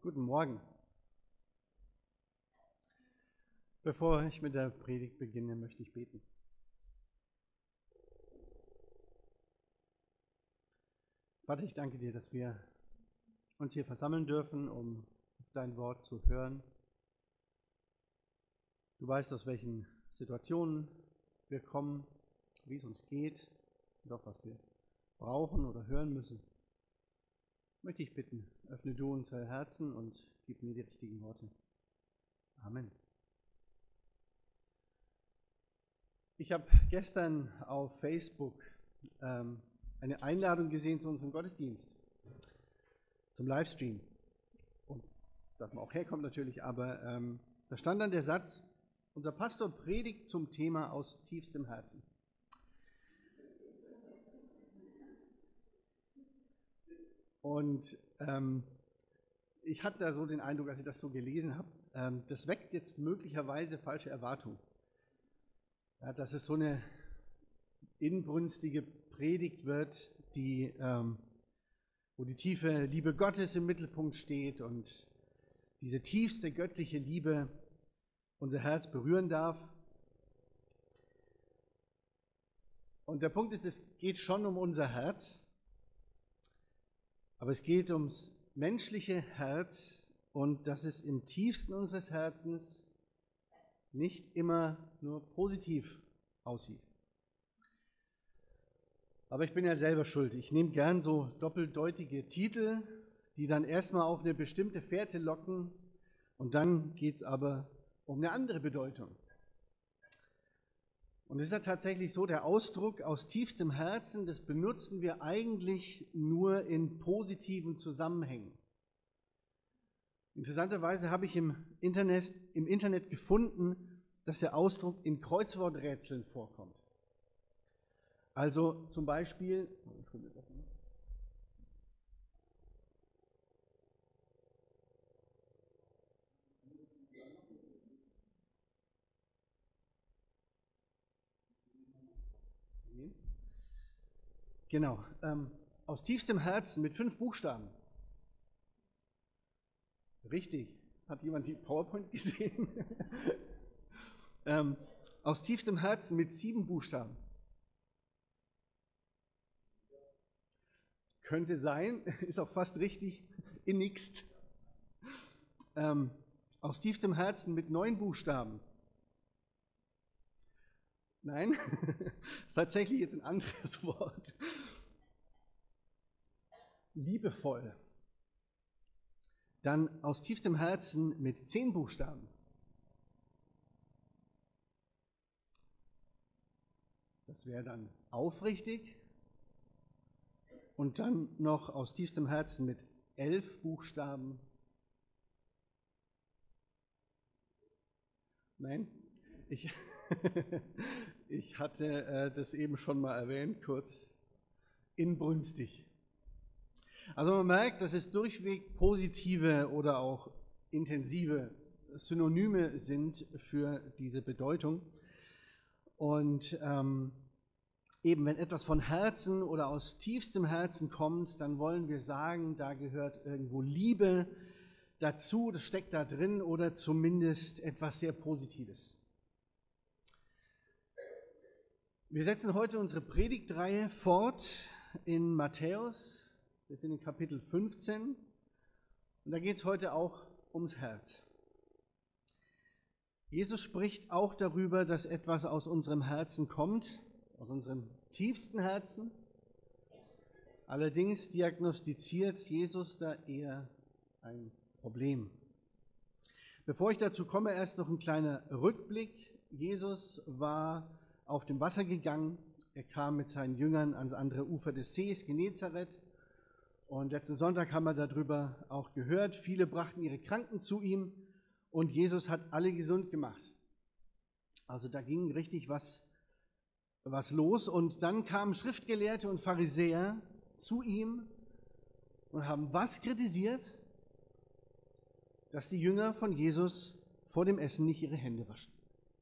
Guten Morgen. Bevor ich mit der Predigt beginne, möchte ich beten. Vater, ich danke dir, dass wir uns hier versammeln dürfen, um dein Wort zu hören. Du weißt, aus welchen Situationen wir kommen, wie es uns geht und auch was wir brauchen oder hören müssen. Möchte ich bitten, öffne du unsere Herzen und gib mir die richtigen Worte. Amen. Ich habe gestern auf Facebook eine Einladung gesehen zu unserem Gottesdienst, zum Livestream. Und dass man auch herkommt natürlich, aber da stand dann der Satz, unser Pastor predigt zum Thema aus tiefstem Herzen. Und ich hatte da so den Eindruck, als ich das so gelesen habe, das weckt jetzt möglicherweise falsche Erwartungen. Ja, dass es so eine inbrünstige Predigt wird, wo die tiefe Liebe Gottes im Mittelpunkt steht und diese tiefste göttliche Liebe unser Herz berühren darf. Und der Punkt ist, es geht schon um unser Herz, aber es geht ums menschliche Herz und dass es im tiefsten unseres Herzens nicht immer nur positiv aussieht. Aber ich bin ja selber schuld. Ich nehme gern so doppeldeutige Titel, die dann erstmal auf eine bestimmte Fährte locken und dann geht es aber um eine andere Bedeutung. Und es ist ja tatsächlich so, der Ausdruck aus tiefstem Herzen, das benutzen wir eigentlich nur in positiven Zusammenhängen. Interessanterweise habe ich im Internet gefunden, dass der Ausdruck in Kreuzworträtseln vorkommt. Also zum Beispiel, genau, aus tiefstem Herzen mit 5 Buchstaben. Richtig, hat jemand die PowerPoint gesehen? Aus tiefstem Herzen mit 7 Buchstaben. Könnte sein, ist auch fast richtig, innigst. Aus tiefstem Herzen mit 9 Buchstaben. Nein, ist tatsächlich jetzt ein anderes Wort. Liebevoll. Dann aus tiefstem Herzen mit 10 Buchstaben. Das wäre dann aufrichtig. Und dann noch aus tiefstem Herzen mit 11 Buchstaben. Nein, ich hatte das eben schon mal erwähnt, kurz inbrünstig. Also man merkt, dass es durchweg positive oder auch intensive Synonyme sind für diese Bedeutung. Und eben, wenn etwas von Herzen oder aus tiefstem Herzen kommt, dann wollen wir sagen, da gehört irgendwo Liebe dazu, das steckt da drin oder zumindest etwas sehr Positives. Wir setzen heute unsere Predigtreihe fort in Matthäus. Wir sind in Kapitel 15 und da geht es heute auch ums Herz. Jesus spricht auch darüber, dass etwas aus unserem Herzen kommt, aus unserem tiefsten Herzen. Allerdings diagnostiziert Jesus da eher ein Problem. Bevor ich dazu komme, erst noch ein kleiner Rückblick. Jesus war auf dem Wasser gegangen. Er kam mit seinen Jüngern ans andere Ufer des Sees Genezareth. Und letzten Sonntag haben wir darüber auch gehört. Viele brachten ihre Kranken zu ihm und Jesus hat alle gesund gemacht. Also da ging richtig was los. Und dann kamen Schriftgelehrte und Pharisäer zu ihm und haben was kritisiert? Dass die Jünger von Jesus vor dem Essen nicht ihre Hände waschen.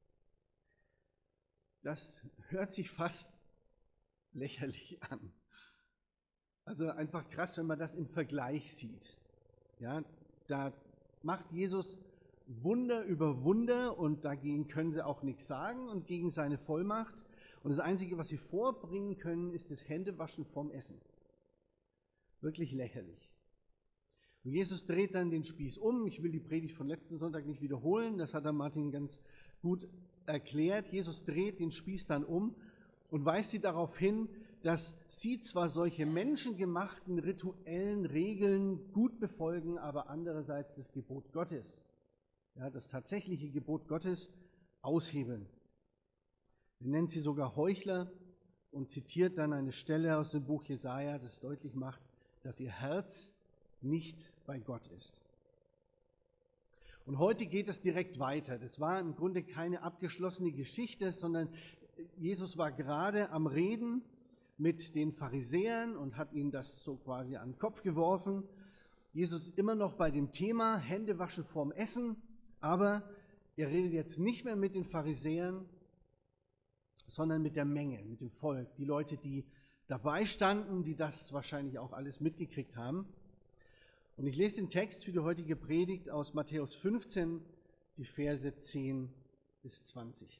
Das hört sich fast lächerlich an. Also einfach krass, wenn man das im Vergleich sieht. Ja, da macht Jesus Wunder über Wunder und dagegen können sie auch nichts sagen und gegen seine Vollmacht. Und das Einzige, was sie vorbringen können, ist das Händewaschen vorm Essen. Wirklich lächerlich. Und Jesus dreht dann den Spieß um. Ich will die Predigt von letzten Sonntag nicht wiederholen, das hat der Martin ganz gut erklärt. Jesus dreht den Spieß dann um und weist sie darauf hin, dass sie zwar solche menschengemachten rituellen Regeln gut befolgen, aber andererseits das Gebot Gottes, ja, das tatsächliche Gebot Gottes, aushebeln. Er nennt sie sogar Heuchler und zitiert dann eine Stelle aus dem Buch Jesaja, das deutlich macht, dass ihr Herz nicht bei Gott ist. Und heute geht es direkt weiter. Das war im Grunde keine abgeschlossene Geschichte, sondern Jesus war gerade am Reden mit den Pharisäern und hat ihnen das so quasi an den Kopf geworfen. Jesus ist immer noch bei dem Thema Hände waschen vorm Essen, aber er redet jetzt nicht mehr mit den Pharisäern, sondern mit der Menge, mit dem Volk, die Leute, die dabei standen, die das wahrscheinlich auch alles mitgekriegt haben. Und ich lese den Text für die heutige Predigt aus Matthäus 15, die Verse 10 bis 20.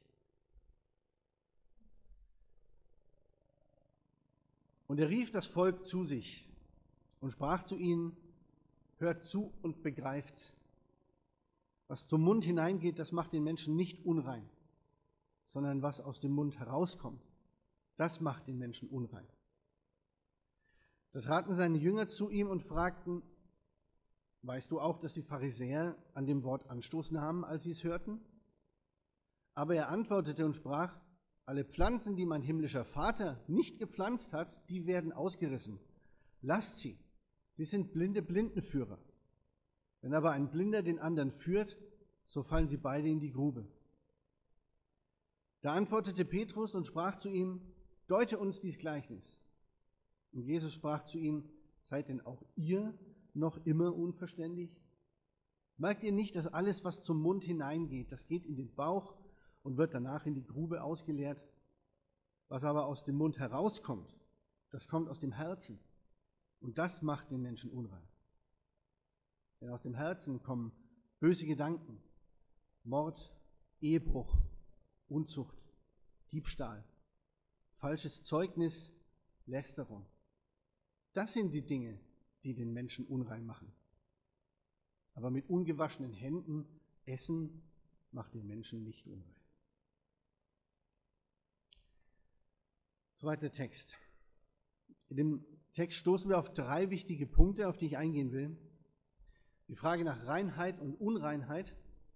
Und er rief das Volk zu sich und sprach zu ihnen: Hört zu und begreift's. Was zum Mund hineingeht, das macht den Menschen nicht unrein, sondern was aus dem Mund herauskommt, das macht den Menschen unrein. Da traten seine Jünger zu ihm und fragten: Weißt du auch, dass die Pharisäer an dem Wort Anstoß nahmen, als sie es hörten? Aber er antwortete und sprach: Alle Pflanzen, die mein himmlischer Vater nicht gepflanzt hat, die werden ausgerissen. Lasst sie, sie sind blinde Blindenführer. Wenn aber ein Blinder den anderen führt, so fallen sie beide in die Grube. Da antwortete Petrus und sprach zu ihm: Deute uns dies Gleichnis. Und Jesus sprach zu ihnen: Seid denn auch ihr noch immer unverständig? Merkt ihr nicht, dass alles, was zum Mund hineingeht, das geht in den Bauch und wird danach in die Grube ausgeleert? Was aber aus dem Mund herauskommt, das kommt aus dem Herzen, und das macht den Menschen unrein. Denn aus dem Herzen kommen böse Gedanken, Mord, Ehebruch, Unzucht, Diebstahl, falsches Zeugnis, Lästerung. Das sind die Dinge, die den Menschen unrein machen. Aber mit ungewaschenen Händen essen macht den Menschen nicht unrein. Zweiter Text. In dem Text stoßen wir auf 3 wichtige Punkte, auf die ich eingehen will. Die Frage nach Reinheit und Unreinheit,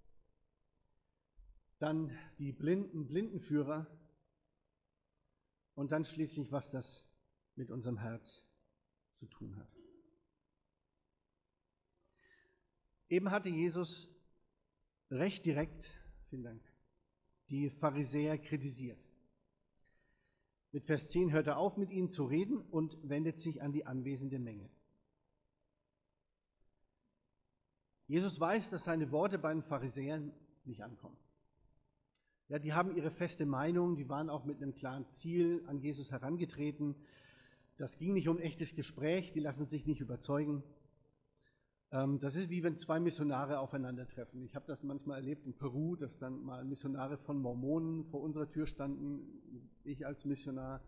dann die Blindenführer und dann schließlich, was das mit unserem Herz zu tun hat. Eben hatte Jesus recht direkt, vielen Dank, die Pharisäer kritisiert. Mit Vers 10 hört er auf, mit ihnen zu reden und wendet sich an die anwesende Menge. Jesus weiß, dass seine Worte bei den Pharisäern nicht ankommen. Ja, die haben ihre feste Meinung, die waren auch mit einem klaren Ziel an Jesus herangetreten. Das ging nicht um echtes Gespräch, die lassen sich nicht überzeugen. Das ist wie wenn 2 Missionare aufeinandertreffen. Ich habe das manchmal erlebt in Peru, dass dann mal Missionare von Mormonen vor unserer Tür standen, ich als Missionar.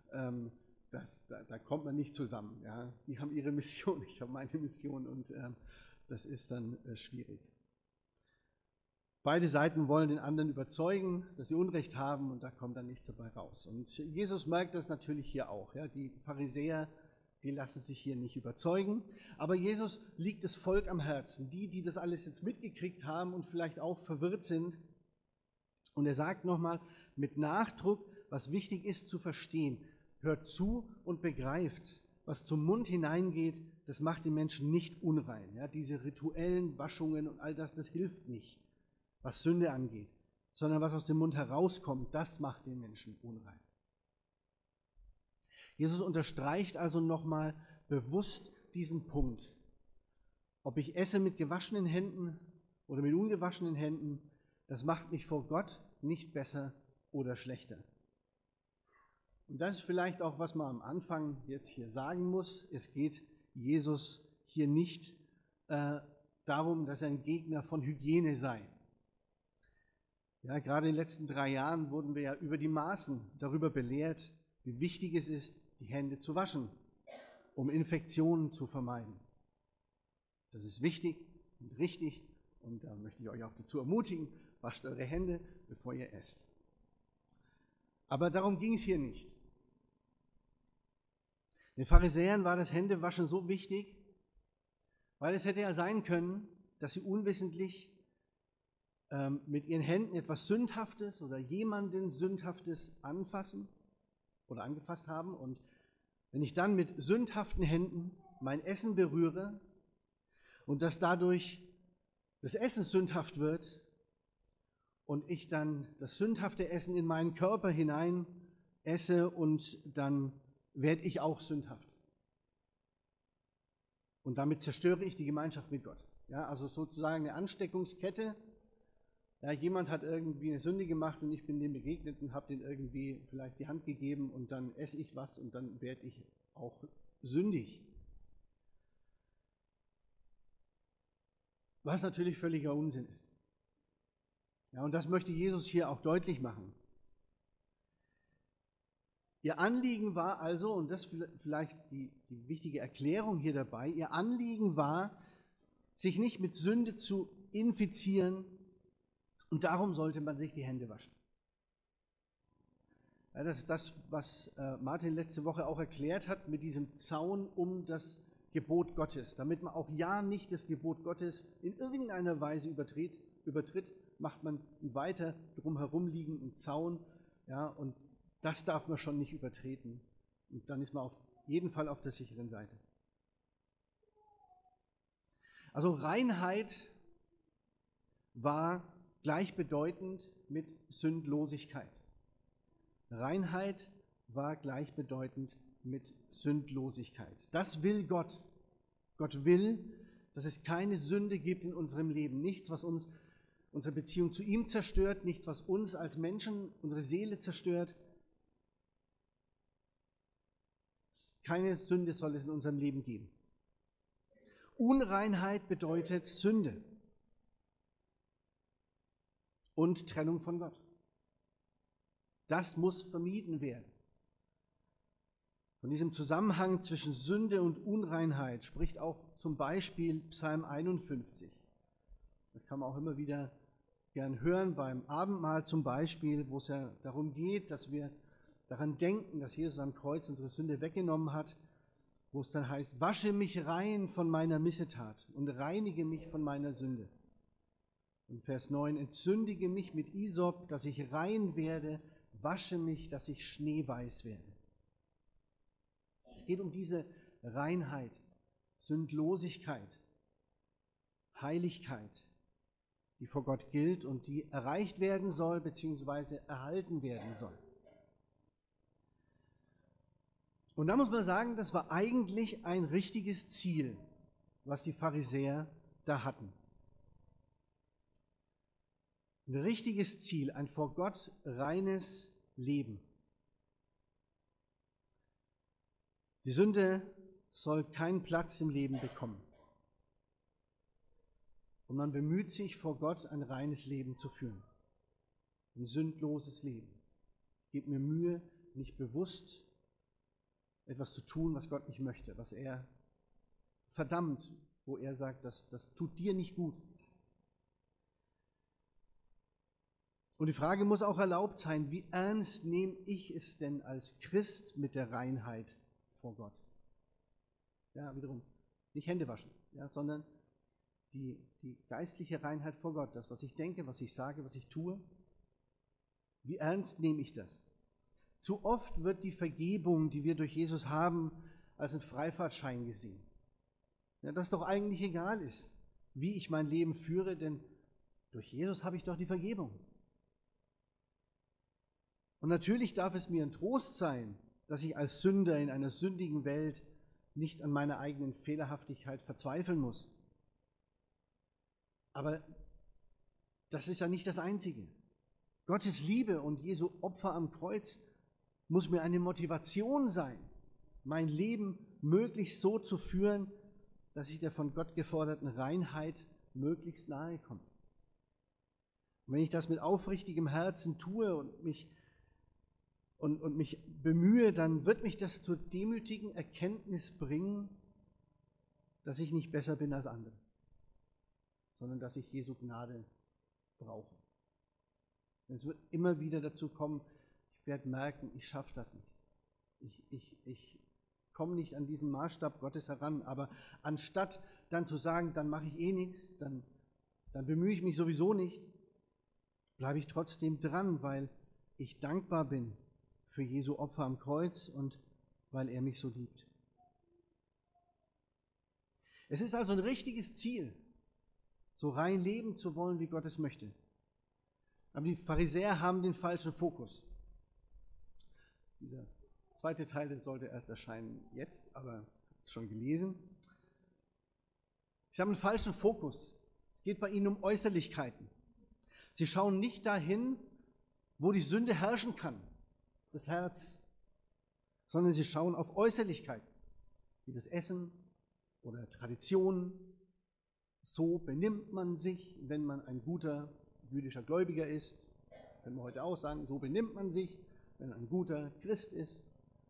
Da kommt man nicht zusammen. Ja. Die haben ihre Mission, ich habe meine Mission und das ist dann schwierig. Beide Seiten wollen den anderen überzeugen, dass sie Unrecht haben und da kommt dann nichts dabei raus. Und Jesus merkt das natürlich hier auch. Ja. Die Pharisäer, die lassen sich hier nicht überzeugen. Aber Jesus liegt das Volk am Herzen, die das alles jetzt mitgekriegt haben und vielleicht auch verwirrt sind. Und er sagt nochmal mit Nachdruck, was wichtig ist zu verstehen. Hört zu und begreift, was zum Mund hineingeht, das macht den Menschen nicht unrein. Ja, diese rituellen Waschungen und all das, das hilft nicht, was Sünde angeht, sondern was aus dem Mund herauskommt, das macht den Menschen unrein. Jesus unterstreicht also nochmal bewusst diesen Punkt. Ob ich esse mit gewaschenen Händen oder mit ungewaschenen Händen, das macht mich vor Gott nicht besser oder schlechter. Und das ist vielleicht auch, was man am Anfang jetzt hier sagen muss. Es geht Jesus hier nicht darum, dass er ein Gegner von Hygiene sei. Ja, gerade in den letzten 3 Jahren wurden wir ja über die Maßen darüber belehrt, wie wichtig es ist, die Hände zu waschen, um Infektionen zu vermeiden. Das ist wichtig und richtig und da möchte ich euch auch dazu ermutigen, wascht eure Hände, bevor ihr esst. Aber darum ging es hier nicht. Den Pharisäern war das Händewaschen so wichtig, weil es hätte ja sein können, dass sie unwissentlich mit ihren Händen etwas Sündhaftes oder jemanden Sündhaftes anfassen oder angefasst haben. Und wenn ich dann mit sündhaften Händen mein Essen berühre und dass dadurch das Essen sündhaft wird und ich dann das sündhafte Essen in meinen Körper hinein esse und dann werde ich auch sündhaft. Und damit zerstöre ich die Gemeinschaft mit Gott. Ja, also sozusagen eine Ansteckungskette. Ja, jemand hat irgendwie eine Sünde gemacht und ich bin dem begegnet und habe dem irgendwie vielleicht die Hand gegeben und dann esse ich was und dann werde ich auch sündig. Was natürlich völliger Unsinn ist. Ja, und das möchte Jesus hier auch deutlich machen. Ihr Anliegen war also, und das ist vielleicht die wichtige Erklärung hier dabei, ihr Anliegen war, sich nicht mit Sünde zu infizieren und darum sollte man sich die Hände waschen. Ja, das ist das, was Martin letzte Woche auch erklärt hat mit diesem Zaun um das Gebot Gottes. Damit man auch ja nicht das Gebot Gottes in irgendeiner Weise übertritt, macht man einen weiter drumherum liegenden Zaun, ja, und das darf man schon nicht übertreten. Und dann ist man auf jeden Fall auf der sicheren Seite. Also Reinheit war gleichbedeutend mit Sündlosigkeit. Reinheit war gleichbedeutend mit Sündlosigkeit. Das will Gott. Gott will, dass es keine Sünde gibt in unserem Leben. Nichts, was uns unsere Beziehung zu ihm zerstört, nichts, was uns als Menschen, unsere Seele zerstört. Keine Sünde soll es in unserem Leben geben. Unreinheit bedeutet Sünde und Trennung von Gott. Das muss vermieden werden. Von diesem Zusammenhang zwischen Sünde und Unreinheit spricht auch zum Beispiel Psalm 51. Das kann man auch immer wieder gern hören, beim Abendmahl zum Beispiel, wo es ja darum geht, dass wir daran denken, dass Jesus am Kreuz unsere Sünde weggenommen hat, wo es dann heißt, wasche mich rein von meiner Missetat und reinige mich von meiner Sünde. Und Vers 9, entzündige mich mit Isop, dass ich rein werde, wasche mich, dass ich schneeweiß werde. Es geht um diese Reinheit, Sündlosigkeit, Heiligkeit, die vor Gott gilt und die erreicht werden soll bzw. erhalten werden soll. Und da muss man sagen, das war eigentlich ein richtiges Ziel, was die Pharisäer da hatten. Ein richtiges Ziel, ein vor Gott reines Leben. Die Sünde soll keinen Platz im Leben bekommen. Und man bemüht sich, vor Gott ein reines Leben zu führen. Ein sündloses Leben. Ich gebe mir Mühe, nicht bewusst etwas zu tun, was Gott nicht möchte, was er verdammt, wo er sagt, das tut dir nicht gut. Und die Frage muss auch erlaubt sein, wie ernst nehme ich es denn als Christ mit der Reinheit vor Gott? Ja, wiederum, nicht Hände waschen, ja, sondern die geistliche Reinheit vor Gott, das, was ich denke, was ich sage, was ich tue. Wie ernst nehme ich das? Zu oft wird die Vergebung, die wir durch Jesus haben, als ein Freifahrtschein gesehen. Ja, das doch eigentlich egal ist, wie ich mein Leben führe, denn durch Jesus habe ich doch die Vergebung. Und natürlich darf es mir ein Trost sein, dass ich als Sünder in einer sündigen Welt nicht an meiner eigenen Fehlerhaftigkeit verzweifeln muss. Aber das ist ja nicht das Einzige. Gottes Liebe und Jesu Opfer am Kreuz muss mir eine Motivation sein, mein Leben möglichst so zu führen, dass ich der von Gott geforderten Reinheit möglichst nahe komme. Und wenn ich das mit aufrichtigem Herzen tue und mich bemühe, dann wird mich das zur demütigen Erkenntnis bringen, dass ich nicht besser bin als andere, sondern dass ich Jesu Gnade brauche. Es wird immer wieder dazu kommen, ich werde merken, ich schaffe das nicht. Ich komme nicht an diesen Maßstab Gottes heran, aber anstatt dann zu sagen, dann mache ich eh nichts, dann bemühe ich mich sowieso nicht, bleibe ich trotzdem dran, weil ich dankbar bin für Jesu Opfer am Kreuz und weil er mich so liebt. Es ist also ein richtiges Ziel, so rein leben zu wollen, wie Gott es möchte. Aber die Pharisäer haben den falschen Fokus. Dieser zweite Teil, der sollte erst erscheinen jetzt, aber ich habe es schon gelesen. Sie haben einen falschen Fokus. Es geht bei ihnen um Äußerlichkeiten. Sie schauen nicht dahin, wo die Sünde herrschen kann, das Herz, sondern sie schauen auf Äußerlichkeiten, wie das Essen oder Traditionen. So benimmt man sich, wenn man ein guter jüdischer Gläubiger ist. Können wir heute auch sagen, so benimmt man sich, wenn man ein guter Christ ist.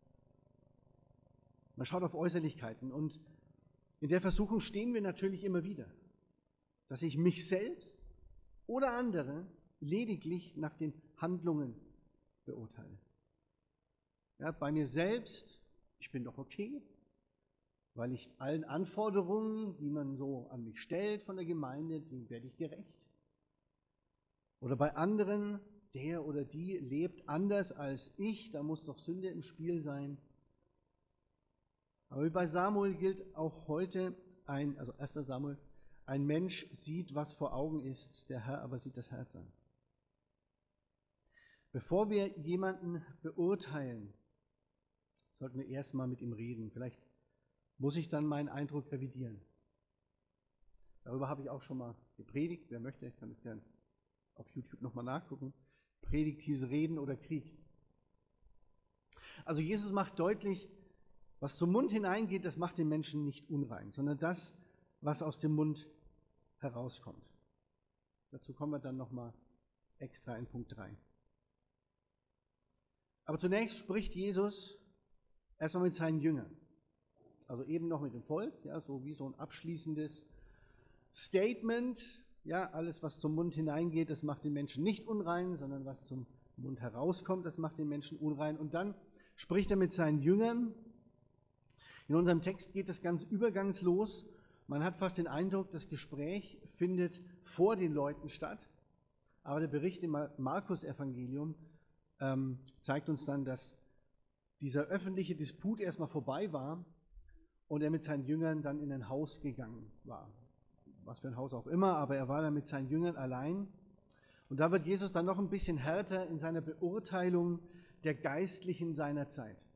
Man schaut auf Äußerlichkeiten und in der Versuchung stehen wir natürlich immer wieder, dass ich mich selbst oder andere lediglich nach den Handlungen beurteile. Ja, bei mir selbst, ich bin doch okay, weil ich allen Anforderungen, die man so an mich stellt von der Gemeinde, denen werde ich gerecht. Oder bei anderen, der oder die lebt anders als ich, da muss doch Sünde im Spiel sein. Aber wie bei Samuel gilt auch heute, 1. Samuel, ein Mensch sieht, was vor Augen ist, der Herr aber sieht das Herz an. Bevor wir jemanden beurteilen, sollten wir erstmal mit ihm reden. Vielleicht muss ich dann meinen Eindruck revidieren. Darüber habe ich auch schon mal gepredigt. Wer möchte, kann das gerne auf YouTube nochmal nachgucken. Predigt hieß Reden oder Krieg. Also Jesus macht deutlich, was zum Mund hineingeht, das macht den Menschen nicht unrein, sondern das, was aus dem Mund herauskommt. Dazu kommen wir dann nochmal extra in Punkt 3. Aber zunächst spricht Jesus erstmal mit seinen Jüngern. Also eben noch mit dem Volk, ja, so wie so ein abschließendes Statement. Ja, alles, was zum Mund hineingeht, das macht den Menschen nicht unrein, sondern was zum Mund herauskommt, das macht den Menschen unrein. Und dann spricht er mit seinen Jüngern. In unserem Text geht es ganz übergangslos. Man hat fast den Eindruck, das Gespräch findet vor den Leuten statt. Aber der Bericht im Markus-Evangelium zeigt uns dann, dass dieser öffentliche Disput erstmal vorbei war und er mit seinen Jüngern dann in ein Haus gegangen war. Was für ein Haus auch immer, aber er war dann mit seinen Jüngern allein. Und da wird Jesus dann noch ein bisschen härter in seiner Beurteilung der Geistlichen seiner Zeit.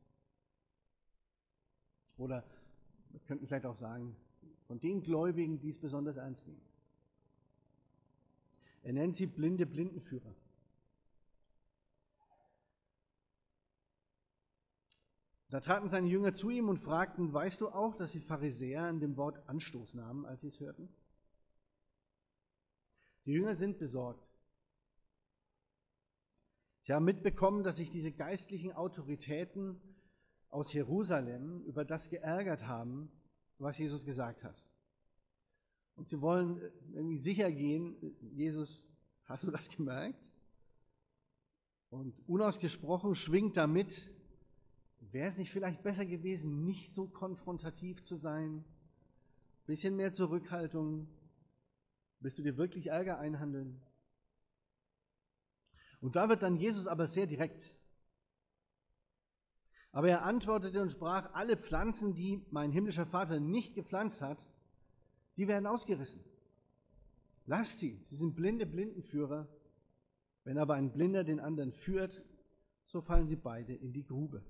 Oder wir könnten vielleicht auch sagen, von den Gläubigen, die es besonders ernst nehmen. Er nennt sie blinde Blindenführer. Da traten seine Jünger zu ihm und fragten, weißt du auch, dass die Pharisäer an dem Wort Anstoß nahmen, als sie es hörten? Die Jünger sind besorgt. Sie haben mitbekommen, dass sich diese geistlichen Autoritäten aus Jerusalem über das geärgert haben, was Jesus gesagt hat. Und sie wollen irgendwie sicher gehen, Jesus, hast du das gemerkt? Und unausgesprochen schwingt damit, wäre es nicht vielleicht besser gewesen, nicht so konfrontativ zu sein? Ein bisschen mehr Zurückhaltung? Willst du dir wirklich Ärger einhandeln? Und da wird dann Jesus aber sehr direkt. Aber er antwortete und sprach, alle Pflanzen, die mein himmlischer Vater nicht gepflanzt hat, die werden ausgerissen. Lasst sie sind blinde Blindenführer. Wenn aber ein Blinder den anderen führt, so fallen sie beide in die Grube.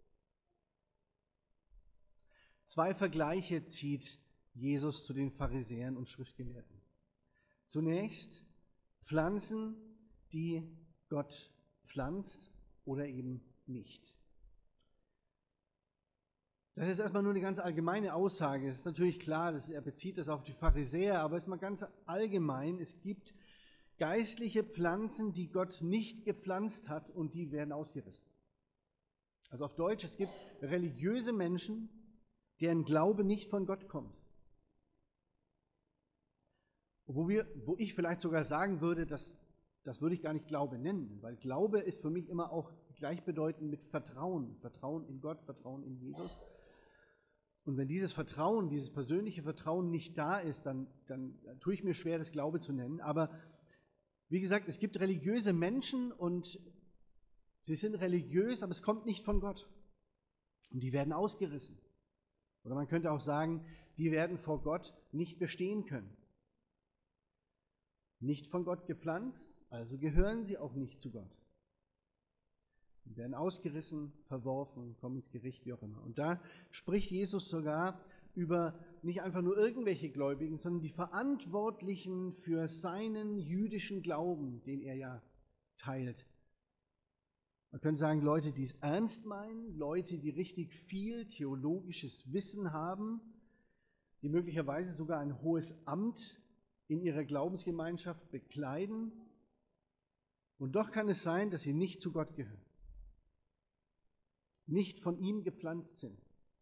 2 Vergleiche zieht Jesus zu den Pharisäern und Schriftgelehrten. Zunächst Pflanzen, die Gott pflanzt oder eben nicht. Das ist erstmal nur eine ganz allgemeine Aussage. Es ist natürlich klar, er bezieht das auf die Pharisäer, aber es ist mal ganz allgemein. Es gibt geistliche Pflanzen, die Gott nicht gepflanzt hat und die werden ausgerissen. Also auf Deutsch, es gibt religiöse Menschen, deren Glaube nicht von Gott kommt. Wo ich vielleicht sogar sagen würde, das würde ich gar nicht Glaube nennen, weil Glaube ist für mich immer auch gleichbedeutend mit Vertrauen. Vertrauen in Gott, Vertrauen in Jesus. Und wenn dieses Vertrauen, dieses persönliche Vertrauen nicht da ist, dann tue ich mir schwer, das Glaube zu nennen. Aber wie gesagt, es gibt religiöse Menschen und sie sind religiös, aber es kommt nicht von Gott. Und die werden ausgerissen. Oder man könnte auch sagen, die werden vor Gott nicht bestehen können. Nicht von Gott gepflanzt, also gehören sie auch nicht zu Gott. Die werden ausgerissen, verworfen, kommen ins Gericht, wie auch immer. Und da spricht Jesus sogar über nicht einfach nur irgendwelche Gläubigen, sondern die Verantwortlichen für seinen jüdischen Glauben, den er ja teilt. Man könnte sagen, Leute, die es ernst meinen, Leute, die richtig viel theologisches Wissen haben, die möglicherweise sogar ein hohes Amt in ihrer Glaubensgemeinschaft bekleiden. Und doch kann es sein, dass sie nicht zu Gott gehören, nicht von ihm gepflanzt sind.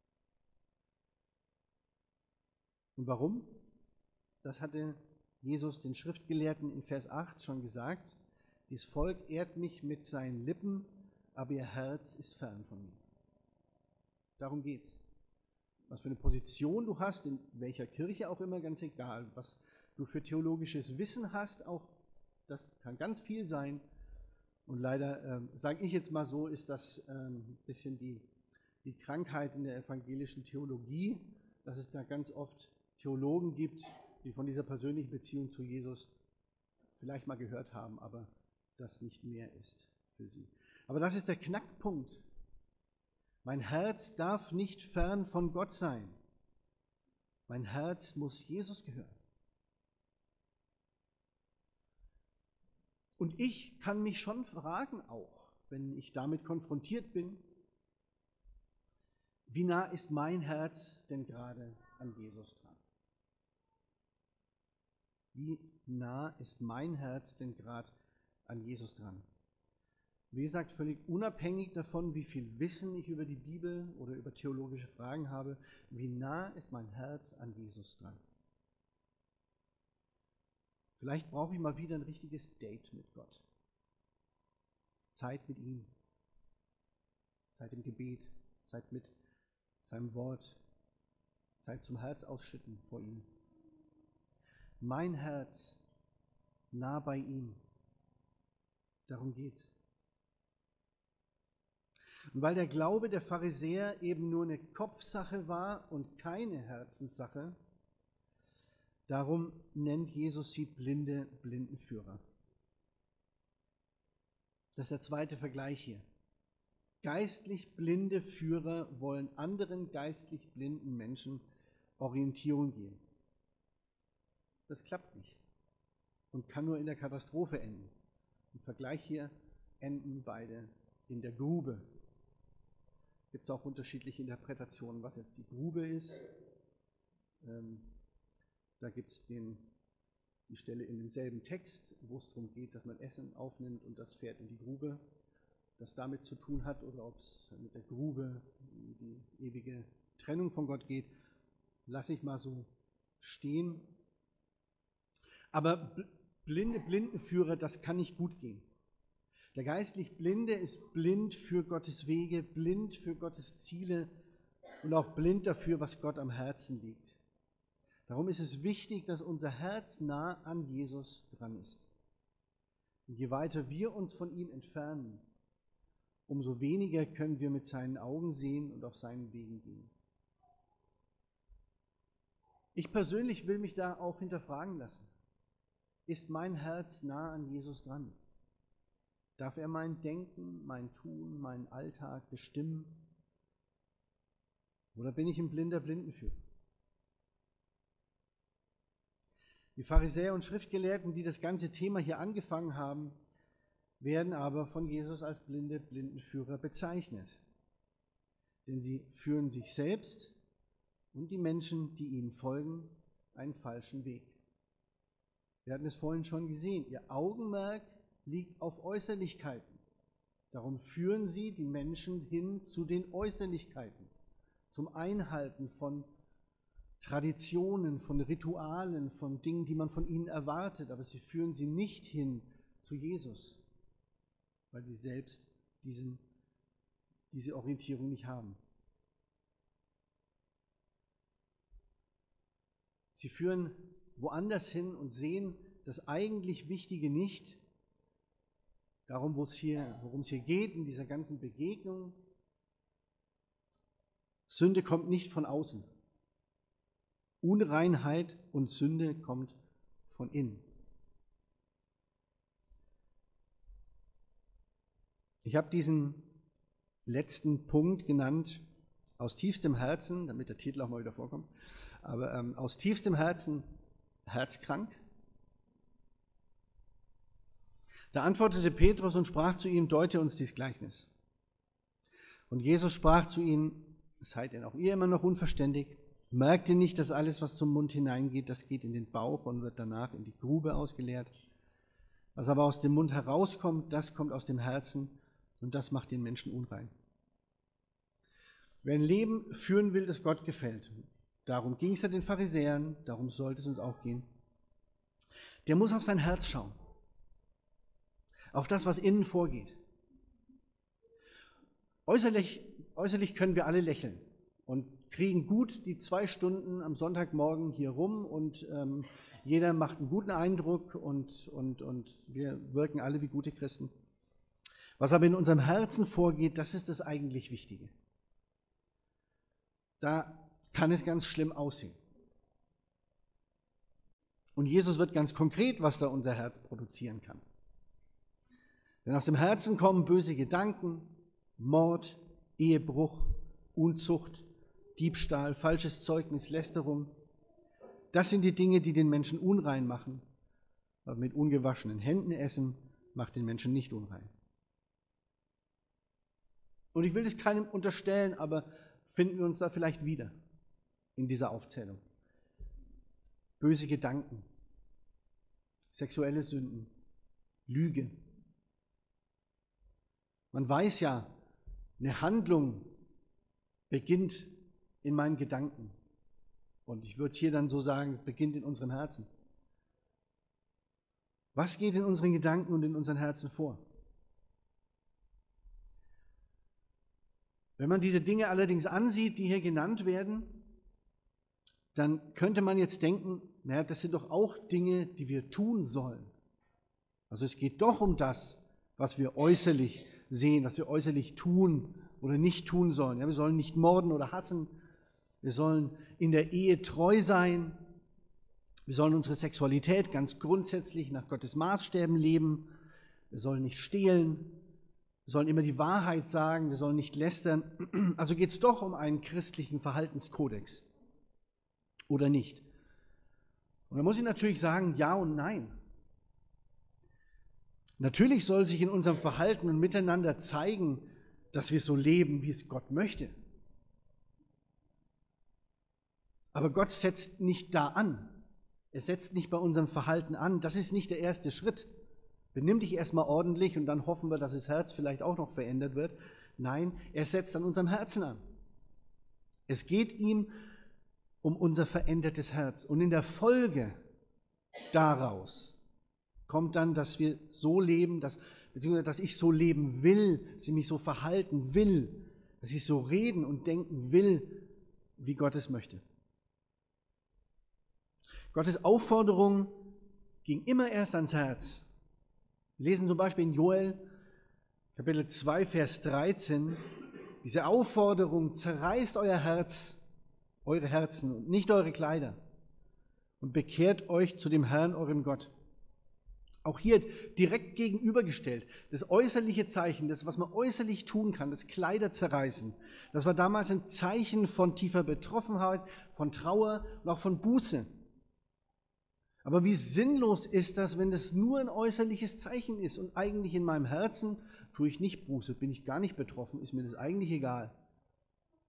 Und warum? Das hatte Jesus den Schriftgelehrten in Vers 8 schon gesagt. Dieses Volk ehrt mich mit seinen Lippen, aber ihr Herz ist fern von mir. Darum geht's. Was für eine Position du hast, in welcher Kirche auch immer, ganz egal. Was du für theologisches Wissen hast, auch das kann ganz viel sein. Und leider, sage ich jetzt mal so, ist das ein bisschen die Krankheit in der evangelischen Theologie, dass es da ganz oft Theologen gibt, die von dieser persönlichen Beziehung zu Jesus vielleicht mal gehört haben, aber das nicht mehr ist für sie. Aber das ist der Knackpunkt. Mein Herz darf nicht fern von Gott sein. Mein Herz muss Jesus gehören. Und ich kann mich schon fragen auch, wenn ich damit konfrontiert bin, wie nah ist mein Herz denn gerade an Jesus dran? Wie nah ist mein Herz denn gerade an Jesus dran? Wie gesagt, völlig unabhängig davon, wie viel Wissen ich über die Bibel oder über theologische Fragen habe, wie nah ist mein Herz an Jesus dran? Vielleicht brauche ich mal wieder ein richtiges Date mit Gott. Zeit mit ihm. Zeit im Gebet. Zeit mit seinem Wort. Zeit zum Herz ausschütten vor ihm. Mein Herz nah bei ihm. Darum geht's. Und weil der Glaube der Pharisäer eben nur eine Kopfsache war und keine Herzenssache, darum nennt Jesus sie blinde Blindenführer. Das ist der zweite Vergleich hier. Geistlich blinde Führer wollen anderen geistlich blinden Menschen Orientierung geben. Das klappt nicht und kann nur in der Katastrophe enden. Im Vergleich hier enden beide in der Grube. Gibt es auch unterschiedliche Interpretationen, was jetzt die Grube ist. Da gibt es die Stelle in demselben Text, wo es darum geht, dass man Essen aufnimmt und das fährt in die Grube, das damit zu tun hat, oder ob es mit der Grube die ewige Trennung von Gott geht, lasse ich mal so stehen. Aber Blindenführer, das kann nicht gut gehen. Der geistlich Blinde ist blind für Gottes Wege, blind für Gottes Ziele und auch blind dafür, was Gott am Herzen liegt. Darum ist es wichtig, dass unser Herz nah an Jesus dran ist. Und je weiter wir uns von ihm entfernen, umso weniger können wir mit seinen Augen sehen und auf seinen Wegen gehen. Ich persönlich will mich da auch hinterfragen lassen. Ist mein Herz nah an Jesus dran? Darf er mein Denken, mein Tun, meinen Alltag bestimmen? Oder bin ich ein blinder Blindenführer? Die Pharisäer und Schriftgelehrten, die das ganze Thema hier angefangen haben, werden aber von Jesus als blinde Blindenführer bezeichnet. denn sie führen sich selbst und die Menschen, die ihnen folgen, einen falschen Weg. Wir hatten es vorhin schon gesehen, ihr Augenmerk liegt auf Äußerlichkeiten. Darum führen sie die Menschen hin zu den Äußerlichkeiten, zum Einhalten von Traditionen, von Ritualen, von Dingen, die man von ihnen erwartet, aber sie führen sie nicht hin zu Jesus, weil sie selbst diese Orientierung nicht haben. Sie führen woanders hin und sehen das eigentlich Wichtige nicht. Darum, worum es hier geht in dieser ganzen Begegnung. Sünde kommt nicht von außen. Unreinheit und Sünde kommt von innen. Ich habe diesen letzten Punkt genannt, aus tiefstem Herzen, damit der Titel auch mal wieder vorkommt, aber aus tiefstem Herzen herzkrank. Da antwortete Petrus und sprach zu ihm, deute uns dies Gleichnis. Und Jesus sprach zu ihnen, seid denn auch ihr immer noch unverständig? Merkt ihr nicht, dass alles, was zum Mund hineingeht, das geht in den Bauch und wird danach in die Grube ausgeleert? Was aber aus dem Mund herauskommt, das kommt aus dem Herzen und das macht den Menschen unrein. Wer ein Leben führen will, das Gott gefällt, darum ging es ja den Pharisäern, darum sollte es uns auch gehen, der muss auf sein Herz schauen, auf das, was innen vorgeht. Äußerlich können wir alle lächeln und kriegen gut die 2 Stunden am Sonntagmorgen hier rum und jeder macht einen guten Eindruck und wir wirken alle wie gute Christen. Was aber in unserem Herzen vorgeht, das ist das eigentlich Wichtige. Da kann es ganz schlimm aussehen. Und Jesus wird ganz konkret, was da unser Herz produzieren kann. Denn aus dem Herzen kommen böse Gedanken, Mord, Ehebruch, Unzucht, Diebstahl, falsches Zeugnis, Lästerung. Das sind die Dinge, die den Menschen unrein machen. Aber mit ungewaschenen Händen essen macht den Menschen nicht unrein. Und ich will das keinem unterstellen, aber finden wir uns da vielleicht wieder in dieser Aufzählung. Böse Gedanken, sexuelle Sünden, Lüge. Man weiß ja, eine Handlung beginnt in meinen Gedanken. Und ich würde hier dann so sagen, beginnt in unserem Herzen. Was geht in unseren Gedanken und in unseren Herzen vor? Wenn man diese Dinge allerdings ansieht, die hier genannt werden, dann könnte man jetzt denken, naja, das sind doch auch Dinge, die wir tun sollen. Also es geht doch um das, was wir äußerlich sehen, was wir äußerlich tun oder nicht tun sollen. Ja, wir sollen nicht morden oder hassen. Wir sollen in der Ehe treu sein. Wir sollen unsere Sexualität ganz grundsätzlich nach Gottes Maßstäben leben. Wir sollen nicht stehlen. Wir sollen immer die Wahrheit sagen. Wir sollen nicht lästern. Also geht es doch um einen christlichen Verhaltenskodex. Oder nicht? Und da muss ich natürlich sagen, ja und nein. Natürlich soll sich in unserem Verhalten und Miteinander zeigen, dass wir so leben, wie es Gott möchte. Aber Gott setzt nicht da an. Er setzt nicht bei unserem Verhalten an. Das ist nicht der erste Schritt. Benimm dich erstmal ordentlich und dann hoffen wir, dass das Herz vielleicht auch noch verändert wird. Nein, er setzt an unserem Herzen an. Es geht ihm um unser verändertes Herz. Und in der Folge daraus kommt dann, dass wir so leben, beziehungsweise dass ich so leben will, dass ich mich so verhalten will, dass ich so reden und denken will, wie Gott es möchte. Gottes Aufforderung ging immer erst ans Herz. Wir lesen zum Beispiel in Joel, Kapitel 2, Vers 13, diese Aufforderung, zerreißt euer Herz, eure Herzen und nicht eure Kleider und bekehrt euch zu dem Herrn, eurem Gott. Auch hier direkt gegenübergestellt, das äußerliche Zeichen, das, was man äußerlich tun kann, das Kleider zerreißen, das war damals ein Zeichen von tiefer Betroffenheit, von Trauer und auch von Buße. Aber wie sinnlos ist das, wenn das nur ein äußerliches Zeichen ist und eigentlich in meinem Herzen tue ich nicht Buße, bin ich gar nicht betroffen, ist mir das eigentlich egal.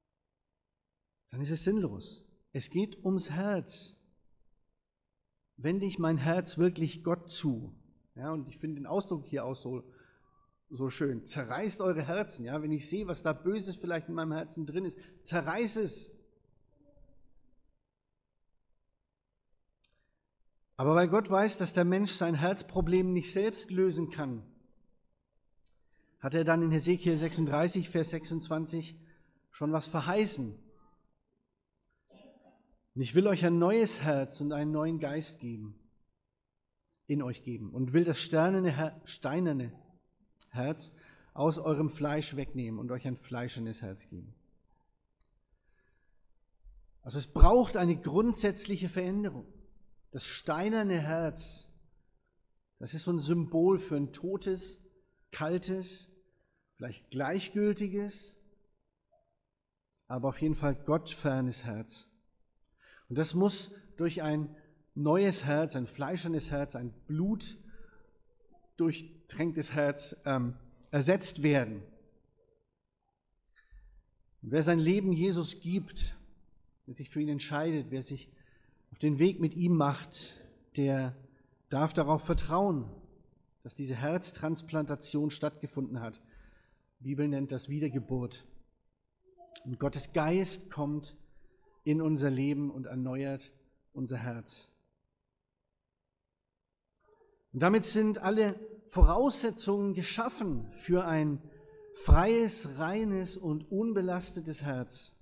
dann ist es sinnlos. Es geht ums Herz. Wende ich mein Herz wirklich Gott zu? Ja, und ich finde den Ausdruck hier auch so schön. Zerreißt eure Herzen. Ja, wenn ich sehe, was da Böses vielleicht in meinem Herzen drin ist, zerreiß es. Aber weil Gott weiß, dass der Mensch sein Herzproblem nicht selbst lösen kann, hat er dann in Hesekiel 36, Vers 26 schon was verheißen. Und ich will euch ein neues Herz und einen neuen Geist geben, in euch geben, und will das steinerne Herz aus eurem Fleisch wegnehmen und euch ein fleischernes Herz geben. Also es braucht eine grundsätzliche Veränderung. Das steinerne Herz, das ist so ein Symbol für ein totes, kaltes, vielleicht gleichgültiges, aber auf jeden Fall gottfernes Herz. Und das muss durch ein neues Herz, ein fleischernes Herz, ein blutdurchtränktes Herz ersetzt werden. Und wer sein Leben Jesus gibt, wer sich für ihn entscheidet, wer sich auf den Weg mit ihm macht, der darf darauf vertrauen, dass diese Herztransplantation stattgefunden hat. Die Bibel nennt das Wiedergeburt. Und Gottes Geist kommt in unser Leben und erneuert unser Herz. Und damit sind alle Voraussetzungen geschaffen für ein freies, reines und unbelastetes Herz.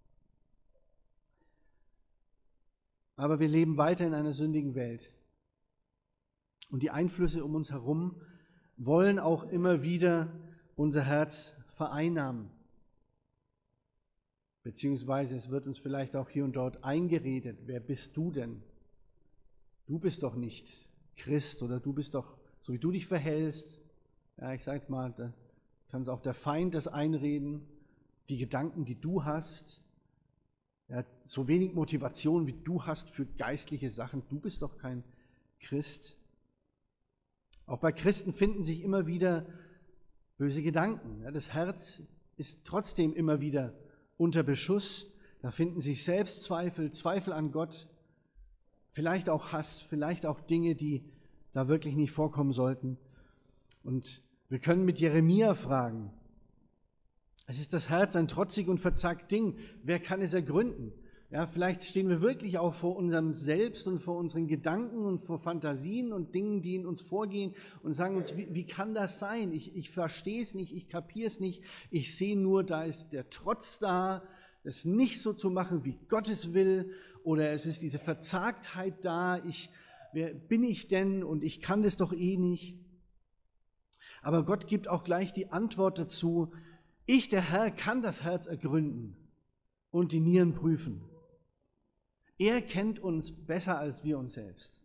Aber wir leben weiter in einer sündigen Welt. Und die Einflüsse um uns herum wollen auch immer wieder unser Herz vereinnahmen. Beziehungsweise es wird uns vielleicht auch hier und dort eingeredet, wer bist du denn? Du bist doch nicht Christ oder du bist doch, so wie du dich verhältst, ja, ich sage jetzt mal, da kann uns auch der Feind das einreden, die Gedanken, die du hast, ja, so wenig Motivation, wie du hast für geistliche Sachen, du bist doch kein Christ. Auch bei Christen finden sich immer wieder böse Gedanken. Ja, das Herz ist trotzdem immer wieder unter Beschuss. Da finden sich Selbstzweifel, Zweifel an Gott, vielleicht auch Hass, vielleicht auch Dinge, die da wirklich nicht vorkommen sollten. Und wir können mit Jeremia fragen, es ist das Herz ein trotzig und verzagt Ding. Wer kann es ergründen? Ja, vielleicht stehen wir wirklich auch vor unserem Selbst und vor unseren Gedanken und vor Fantasien und Dingen, die in uns vorgehen und sagen uns, wie kann das sein? Ich verstehe es nicht, ich kapiere es nicht. Ich sehe nur, da ist der Trotz da, es nicht so zu machen, wie Gott es will. Oder es ist diese Verzagtheit da. Wer bin ich denn? Und ich kann das doch eh nicht. Aber Gott gibt auch gleich die Antwort dazu, ich, der Herr, kann das Herz ergründen und die Nieren prüfen. Er kennt uns besser als wir uns selbst.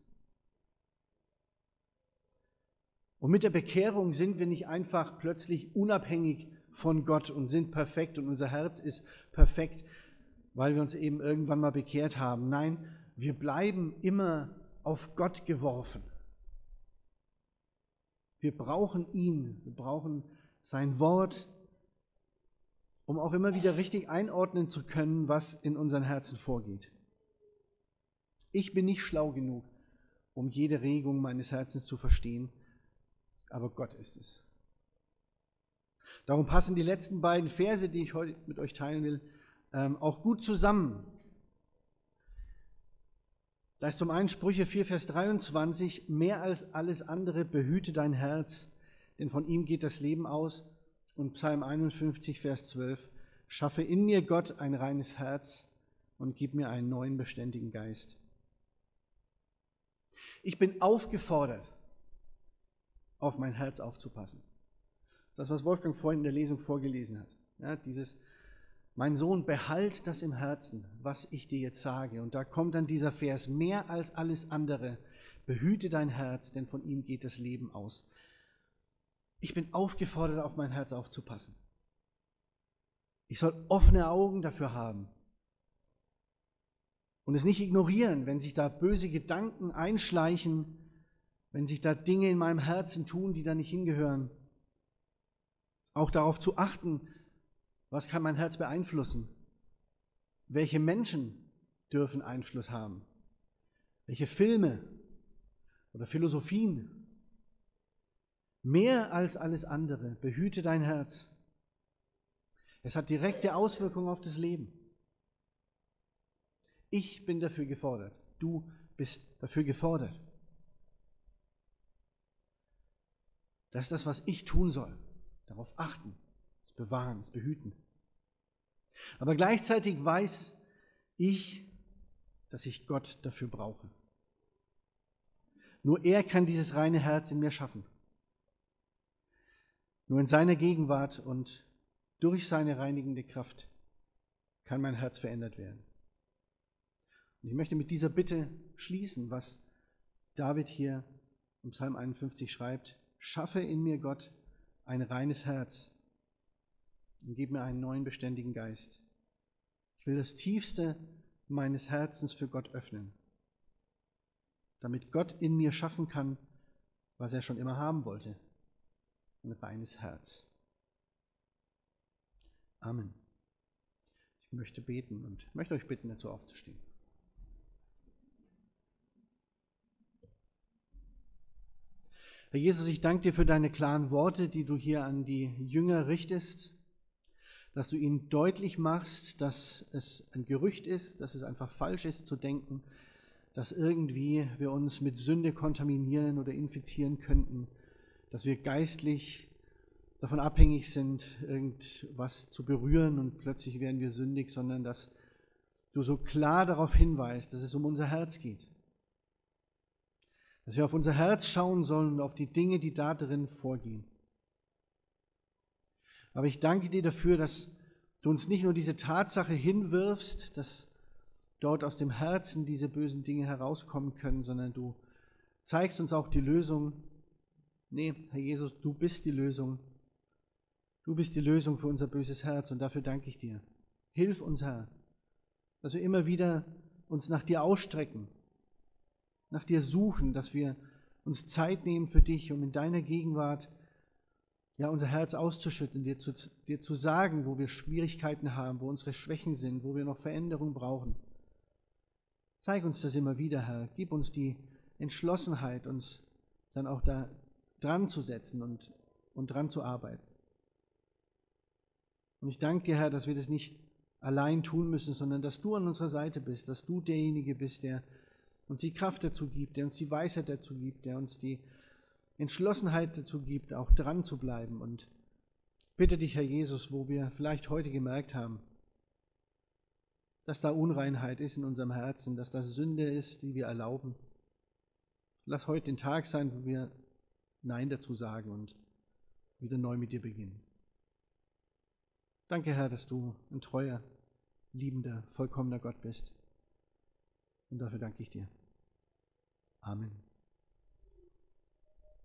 Und mit der Bekehrung sind wir nicht einfach plötzlich unabhängig von Gott und sind perfekt und unser Herz ist perfekt, weil wir uns eben irgendwann mal bekehrt haben. Nein, wir bleiben immer auf Gott geworfen. Wir brauchen ihn, wir brauchen sein Wort, um auch immer wieder richtig einordnen zu können, was in unseren Herzen vorgeht. Ich bin nicht schlau genug, um jede Regung meines Herzens zu verstehen, aber Gott ist es. Darum passen die letzten beiden Verse, die ich heute mit euch teilen will, auch gut zusammen. Da ist zum einen Sprüche 4, Vers 23, mehr als alles andere behüte dein Herz, denn von ihm geht das Leben aus. Und Psalm 51, Vers 12, schaffe in mir, Gott, ein reines Herz und gib mir einen neuen, beständigen Geist. Ich bin aufgefordert, auf mein Herz aufzupassen. Das, was Wolfgang vorhin in der Lesung vorgelesen hat. Ja, dieses, mein Sohn, behalt das im Herzen, was ich dir jetzt sage. Und da kommt dann dieser Vers, mehr als alles andere, behüte dein Herz, denn von ihm geht das Leben aus. Ich bin aufgefordert, auf mein Herz aufzupassen. Ich soll offene Augen dafür haben und es nicht ignorieren, wenn sich da böse Gedanken einschleichen, wenn sich da Dinge in meinem Herzen tun, die da nicht hingehören. Auch darauf zu achten, was kann mein Herz beeinflussen? welche Menschen dürfen Einfluss haben, welche Filme oder Philosophien. Mehr als alles andere, behüte dein Herz. Es hat direkte Auswirkungen auf das Leben. Ich bin dafür gefordert. Du bist dafür gefordert. Das ist das, was ich tun soll. Darauf achten, es bewahren, es behüten. Aber gleichzeitig weiß ich, dass ich Gott dafür brauche. Nur er kann dieses reine Herz in mir schaffen. Nur in seiner Gegenwart und durch seine reinigende Kraft kann mein Herz verändert werden. Und ich möchte mit dieser Bitte schließen, was David hier im Psalm 51 schreibt. Schaffe in mir, Gott, ein reines Herz und gib mir einen neuen beständigen Geist. Ich will das Tiefste meines Herzens für Gott öffnen, damit Gott in mir schaffen kann, was er schon immer haben wollte. Ein reines Herz. Amen. Ich möchte beten und möchte euch bitten, dazu aufzustehen. Herr Jesus, ich danke dir für deine klaren Worte, die du hier an die Jünger richtest, dass du ihnen deutlich machst, dass es ein Gerücht ist, dass es einfach falsch ist zu denken, dass irgendwie wir uns mit Sünde kontaminieren oder infizieren könnten, dass wir geistlich davon abhängig sind, irgendwas zu berühren und plötzlich werden wir sündig, sondern dass du so klar darauf hinweist, dass es um unser Herz geht. Dass wir auf unser Herz schauen sollen und auf die Dinge, die da drin vorgehen. Aber ich danke dir dafür, dass du uns nicht nur diese Tatsache hinwirfst, dass dort aus dem Herzen diese bösen Dinge herauskommen können, sondern du zeigst uns auch die Lösung. Nee, Herr Jesus, du bist die Lösung. Du bist die Lösung für unser böses Herz und dafür danke ich dir. Hilf uns, Herr, dass wir immer wieder uns nach dir ausstrecken, nach dir suchen, dass wir uns Zeit nehmen für dich, um in deiner Gegenwart unser Herz auszuschütten, dir zu sagen, wo wir Schwierigkeiten haben, wo unsere Schwächen sind, wo wir noch Veränderung brauchen. Zeig uns das immer wieder, Herr. Gib uns die Entschlossenheit, uns dann auch da dran zu setzen und dran zu arbeiten. Und ich danke dir, Herr, dass wir das nicht allein tun müssen, sondern dass du an unserer Seite bist, dass du derjenige bist, der uns die Kraft dazu gibt, der uns die Weisheit dazu gibt, der uns die Entschlossenheit dazu gibt, auch dran zu bleiben. Und bitte dich, Herr Jesus, wo wir vielleicht heute gemerkt haben, dass da Unreinheit ist in unserem Herzen, dass das Sünde ist, die wir erlauben. Lass heute den Tag sein, wo wir Nein dazu sagen und wieder neu mit dir beginnen. Danke, Herr, dass du ein treuer, liebender, vollkommener Gott bist. Und dafür danke ich dir. Amen.